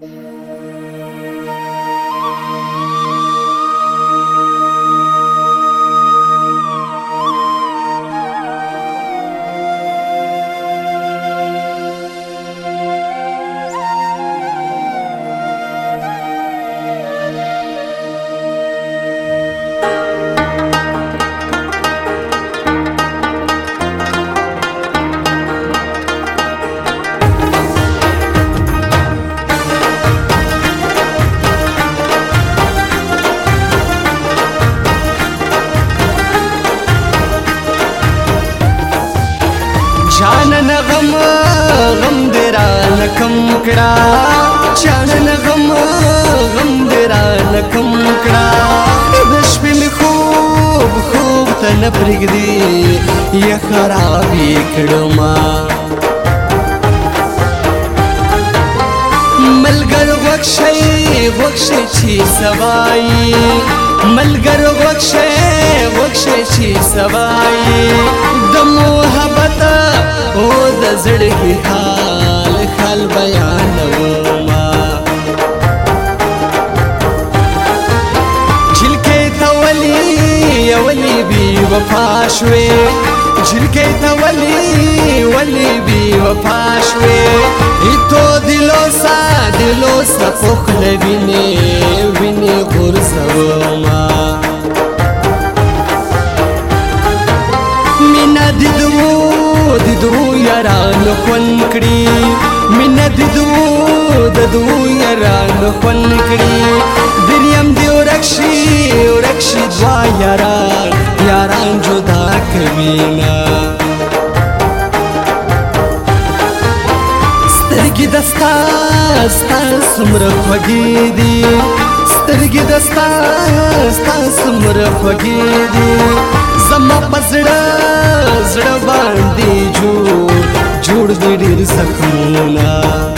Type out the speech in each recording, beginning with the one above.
چانن غم غم دیرا نکم کڑا چانن غم غم دیرا نکم کڑا دشپی می خوب خوب تن پرگدی یا خرابی کڑما ملگر وکشی وکشی چی سوائی ملگر وکشی چی سوائی دمو حبتا او د زړګي حال بیانوما جلکې ته ولی بي وفا شوې جلکې ته ولی بي وفا شوې ایتو دلو سا پخل ویني غرزوما مینا ددو یاران خون کړي مینا ددو یاران خون کړي دریم دی ورکشي دوا یاران جدا کوینا سترګې دستا سمره خوږې دي سترګې دستا سمره خوږې دي زما پزړه باندې جوړ دې ډېر زخمونه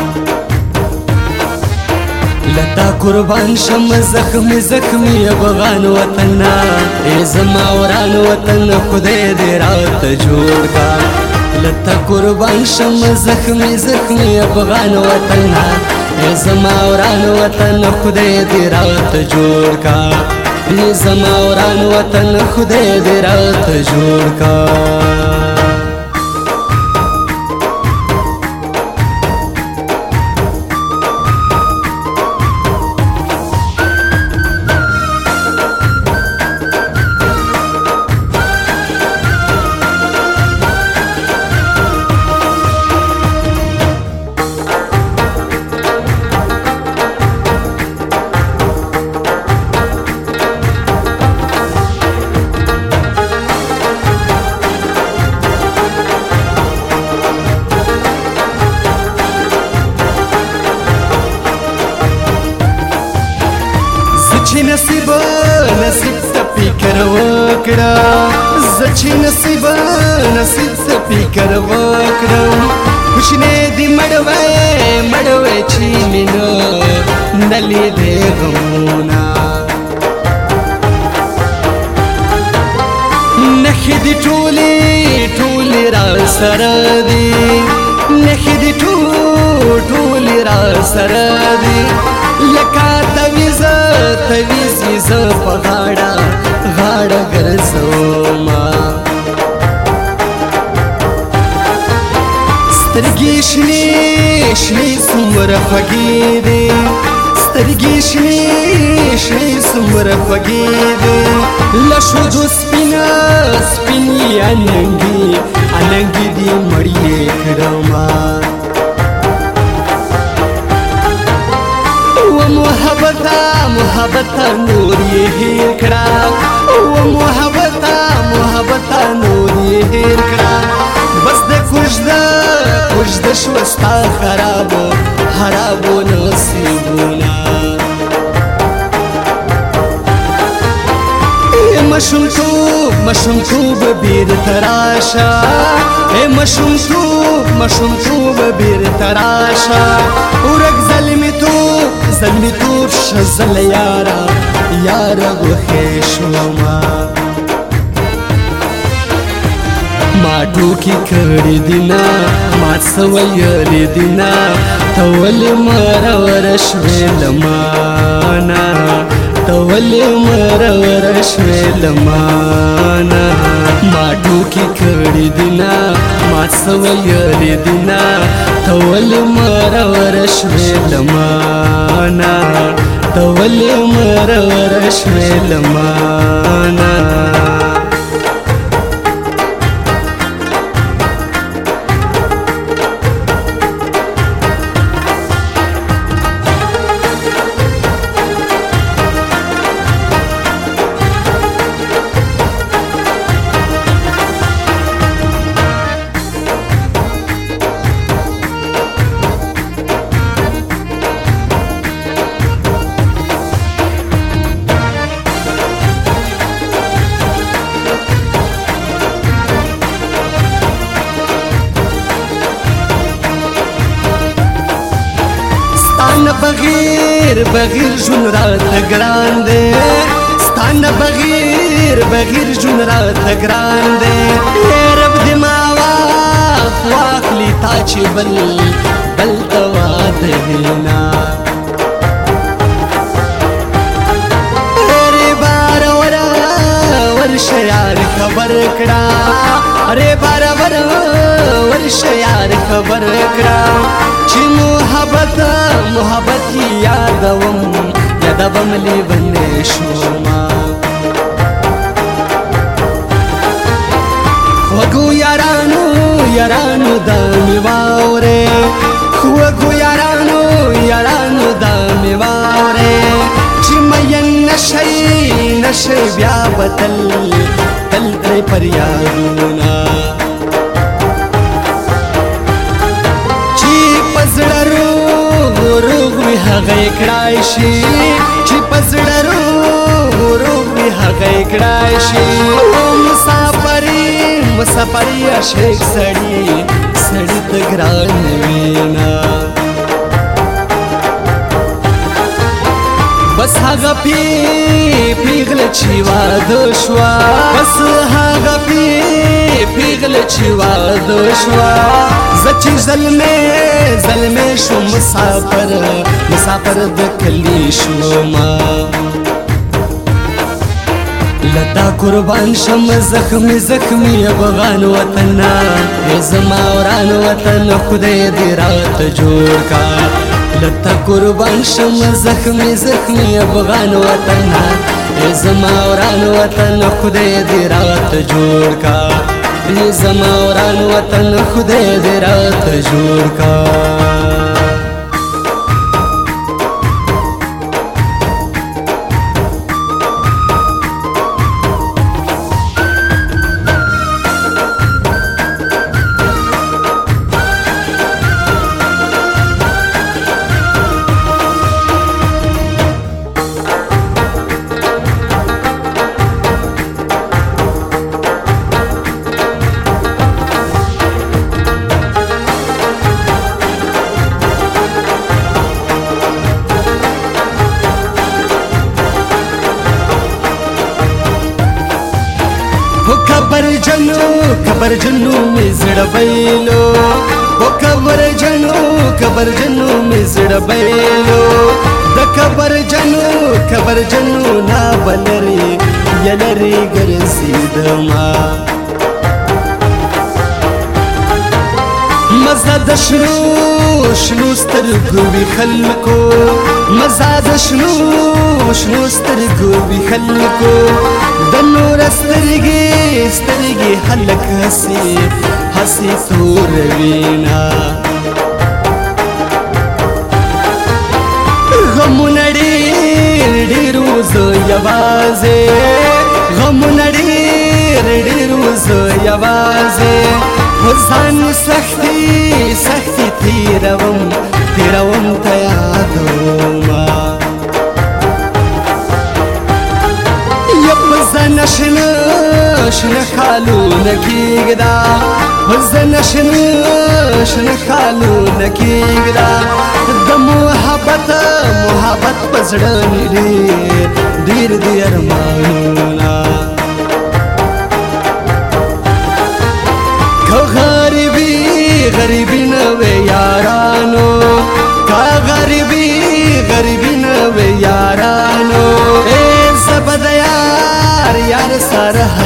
لتا قربان شم زخمي افغان وطن ای زما وران وطن خدای دې رات جوړ کا لتا قربان شم زخمي افغان وطن ای زما وران وطن خدای دې رات جوړ کا ای زما وران وطن خدای دې رات جوړ کا زچی نصیب ته فکر وکړه زچی نصیب ته فکر وکړه خوشنه دی مړوي چې مینه نلی دې غمونه نخې دی ټولې را سره دي نخې دی ټولې را سره دي لکه تویز په غاړه ګرځوما سترګې شنې څومره خوږې دي سترګې شنې څومره خوږې دي له شودو سپینې اننګې دي مړې کړما محبتا نور یې هیر کړه او محبتا نور یې هیر کړه بس د کوژده شوه ستا خرابو نصیبونه مشمتوب بیرته راشه مشمتوب بیرته راشه ورک زلمی توب شزل یارا گوخی شوما ما ټوکی کړی دینا ما سویلی دینا تولي مرور شوي لمانا تولي مرور شوي لمانا ما ټوکی کړی دینا ما سویلی دینا تولي مرور شوي لمانا تولي مرور شوي لمانا بغیر بغیر جون راته ګران دی ستانه بغیر جون راته ګران دی رب دې ما واخلي تا چې بل ته واده وینا ارې بار ورشه یار خبر کړه ارې بار ورشه یار خبر کړه چې محبت یادوم لیونی شوما وګو یارانو دا می واورې وګو یارانو دا می واورې چې مین نشي بیا تل پر یادونه هغه کړای شي چې پزړه روغ وي هغه کړای شي مسافري عاشق سړی ته ګران وینا بس هغه پیغله چې واده شوه بس هغه پیغله چې واده شوه زه چې زلمی شو مسافر د کلی شوما لتا قربان شم زخمی افغان وطنا زما وران وطن خدای دې راته جوړ کا لتا قربان شم زخمی افغان وطنا زما وران وطن خدای دې راته جوړ کا زما وران وطن خدای دې راته جوړ کا کبر جنو می زړه بیلو او کبر جنو می زړه بیلو د کبر جنو نا بلری یلری ګرځیدما مزه د شنو سترګو وی خلکو مزه د شنو سترګو وی خلکو د نور سترګې خلک هسي تور وینا غمونه ډېر زه یوازې ځان سختي تیروم ته یادومه شنه خالونه کېږده زه شنه خالونه کېږده د محبت په زړه مې ډېر دي ارمانونه که غریبي نه وې یارانو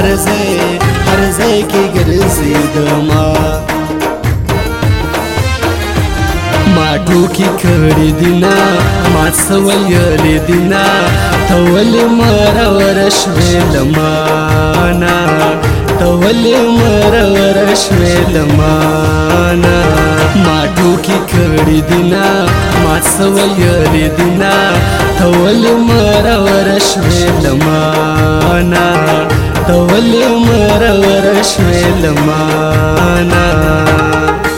هر ځای کې ګرځېدما ما ټوکې کړي دينا ما څه ویلې دينا ته ولې مرور شوې له مانه ته ولې مرور شوې له مانه ما ټوکې کړي دينا ما څه ویلې دينا ته ولې مرور شوې له مانه ته ولې مرور شوې له مانه